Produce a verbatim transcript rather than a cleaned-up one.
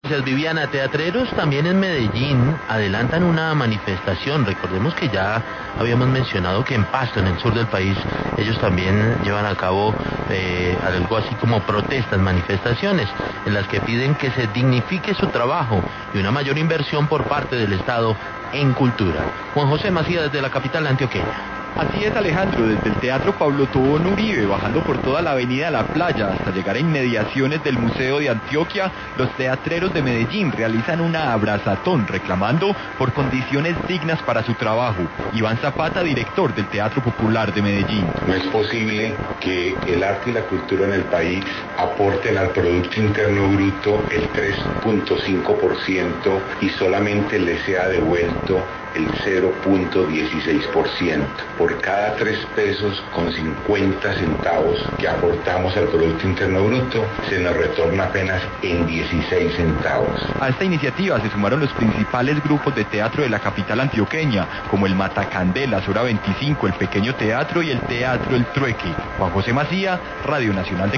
Gracias, Viviana. Teatreros también en Medellín adelantan una manifestación. Recordemos que ya habíamos mencionado que en Pasto, en el sur del país, ellos también llevan a cabo eh, algo así como protestas, manifestaciones, en las que piden que se dignifique su trabajo y una mayor inversión por parte del Estado en cultura. Juan José Macías, desde la capital antioqueña. Así es, Alejandro, desde el Teatro Pablo Tobón Uribe, bajando por toda la avenida La Playa hasta llegar a inmediaciones del Museo de Antioquia, los teatreros de Medellín realizan una abrazatón reclamando por condiciones dignas para su trabajo. Iván Zapata, director del Teatro Popular de Medellín. No es posible que el arte y la cultura en el país aporten al Producto Interno Bruto el tres punto cinco por ciento y solamente le sea devuelto el cero punto dieciséis por ciento. Por cada tres pesos con cincuenta centavos que aportamos al Producto Interno Bruto, se nos retorna apenas en dieciséis centavos. A esta iniciativa se sumaron los principales grupos de teatro de la capital antioqueña, como el Matacandelas, Hora veinticinco, el Pequeño Teatro y el Teatro El Trueque. Juan José Macías, Radio Nacional de